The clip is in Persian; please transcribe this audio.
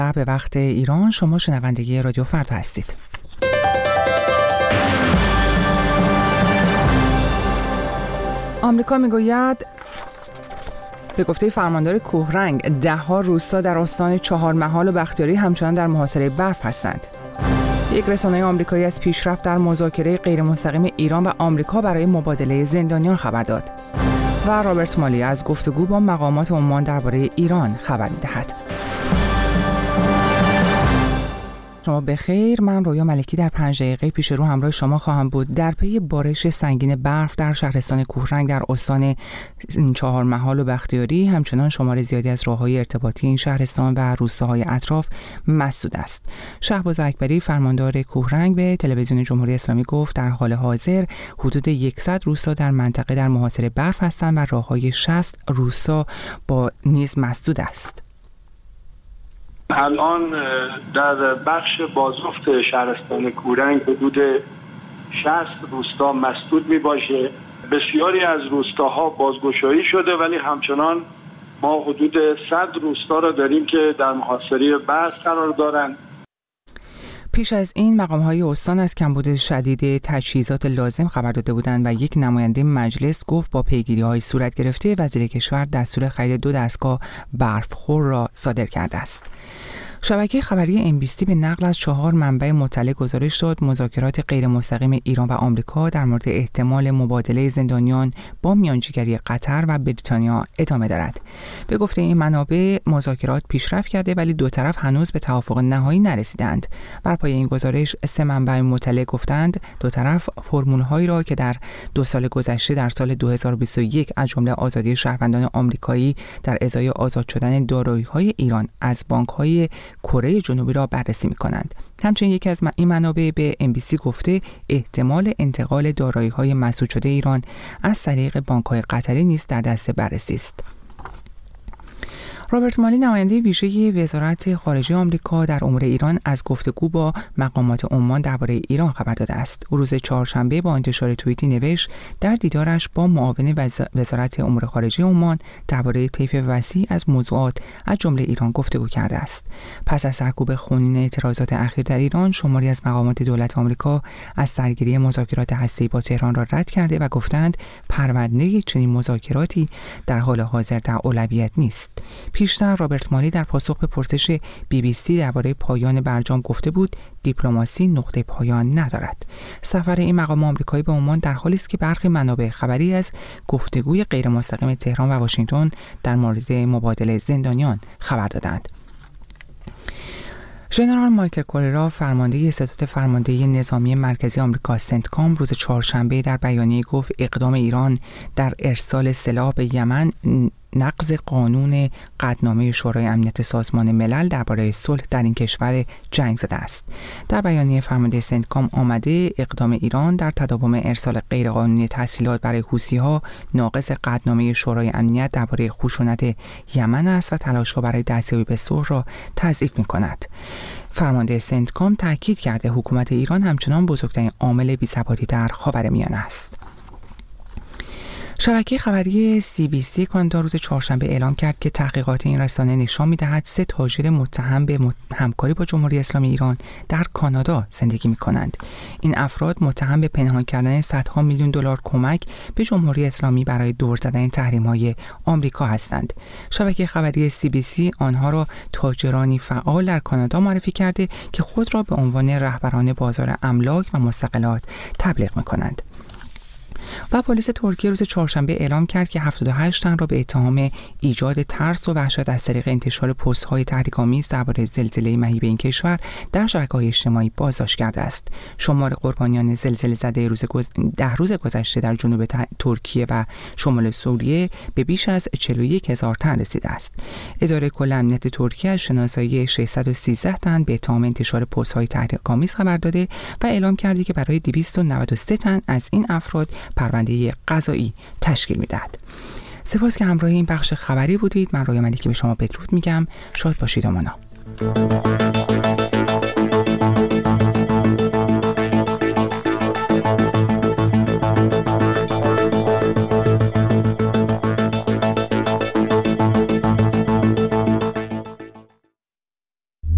به وقت ایران. شما شنونده رادیو فردا هستید. آمریکا میگوید به گفته فرماندار کوهرنگ 10 روستا در استان چهارمحال و بختیاری همچنان در محاصره برف هستند. یک رسانه آمریکایی از پیشرفت در مذاکره غیرمستقیم ایران و آمریکا برای مبادله زندانیان خبر داد. و رابرت مالی از گفتگو با مقامات عمان درباره ایران خبر می‌دهد. شما بخیر، من رویا ملکی در 5 دقیقه پیش رو همراه شما خواهم بود. در پی بارش سنگین برف در شهرستان کوهرنگ در استان چهارمحال و بختیاری همچنان شمار زیادی از راههای ارتباطی این شهرستان و روستاهای اطراف مسدود است. شهباز اکبری فرماندار کوهرنگ به تلویزیون جمهوری اسلامی گفت در حال حاضر حدود 100 روستا در منطقه در محاصره برف هستند و راههای 60 روستا با نیز مسدود است. الان در بخش بازافت شهرستان کوهرنگ حدود 60 روستا مسدود می باشه. بسیاری از روستاها بازگشایی شده ولی همچنان ما حدود 100 روستا را داریم که در محاصره برف قرار دارند. پیش از این مقام‌های استان از کمبود شدید تجهیزات لازم خبر داده بودند و یک نماینده مجلس گفت با پیگیری‌های صورت گرفته وزیر کشور دستور خرید 2 دستگاه برفخور را صادر کرده است. شبکه خبری MBC به نقل از 4 منبع مطلع گزارش داد مذاکرات غیر مستقیم ایران و آمریکا در مورد احتمال مبادله زندانیان با میانجیگری قطر و بریتانیا ادامه دارد. به گفته این منابع مذاکرات پیشرفت کرده ولی دو طرف هنوز به توافق نهایی نرسیدند. بر پایه این گزارش 3 منبع مطلع گفتند دو طرف فرمول‌هایی را که در 2 سال گذشته در سال 2021 از جمله آزادی شهروندان آمریکایی در ازای آزاد شدن دارایی‌های ایران از بانک‌های کره جنوبی را بررسی می‌کنند. همچنین یکی از این منابع به MBC گفته احتمال انتقال دارایی‌های مسدود شده ایران از طریق بانک‌های قطری نیز در دست بررسی است. رابرت مالی نماینده ویژه وزارت خارجه آمریکا در امور ایران از گفتگو با مقامات عمان درباره ایران خبر داده است. او روز چهارشنبه با انتشار توییتی نوشت در دیدارش با معاون وزارت امور خارجه عمان درباره طیف وسیع از موضوعات از جمله ایران گفتگو کرده است. پس از سرکوب خونین اعتراضات اخیر در ایران، شماری از مقامات دولت آمریکا از سرگیری مذاکرات هسته‌ای با تهران را رد کرده و گفتند پرونده چنین مذاکراتی در حال حاضر در اولویت نیست. پیشتر رابرت مالی در پاسخ به پرسش BBC درباره پایان برجام گفته بود دیپلماسی نقطه پایان ندارد. سفر این مقام آمریکایی به عمان در حالی است که برخی منابع خبری از گفتگوی غیر مستقیم تهران و واشنگتن در مورد مبادله زندانیان خبر دادند. ژنرال مایکل کولرا فرمانده ستاد فرماندهی نظامی مرکزی آمریکا سنتکام روز چهارشنبه در بیانیه گفت اقدام ایران در ارسال سلاح به یمن نقض قانون قطعنامه شورای امنیت سازمان ملل درباره صلح در این کشور جنگ زده است. در بیانیه فرمانده سنتکام آمده اقدام ایران در تداوم ارسال غیرقانونی تسهیلات برای حوثی‌ها ناقض قطعنامه شورای امنیت درباره خشونت یمن است و تلاش‌ها برای دستیابی به صلح را تضعیف می‌کند. فرمانده سنتکام تاکید کرده حکومت ایران همچنان بزرگترین عامل بی‌ثباتی در خاورمیانه است. شبکه خبری CBC کانادا روز چهارشنبه اعلام کرد که تحقیقات این رسانه نشان می‌دهد 3 تاجر متهم به همکاری با جمهوری اسلامی ایران در کانادا زندگی می‌کنند. این افراد متهم به پنهان کردن صدها میلیون دلار کمک به جمهوری اسلامی برای دور زدن تحریم‌های آمریکا هستند. شبکه خبری CBC آنها را تاجرانی فعال در کانادا معرفی کرده که خود را به عنوان رهبران بازار املاک و مستقلات تبلیغ می‌کنند. و پلیس ترکیه روز چهارشنبه اعلام کرد که 78 تن را به اتهام ایجاد ترس و وحشت از طریق انتشار پست‌های تحریک‌آمیز درباره زلزله مهیب این کشور در شبکه‌های اجتماعی بازداشت کرده است. شمار قربانیان زلزله زده 10 روز گذشته در جنوب ترکیه و شمال سوریه به بیش از 41000 تن رسیده است. اداره کل امنیت ترکیه از شناسایی 613 تن به اتهام انتشار پست‌های تحریک‌آمیز خبر داده و اعلام کرده که برای 293 تن از این افراد پرونده قضایی تشکیل می‌دهد. سپاس که همراه این بخش خبری بودید. من رویا ملکی به شما بدرود میگم. شاد باشید. امانا.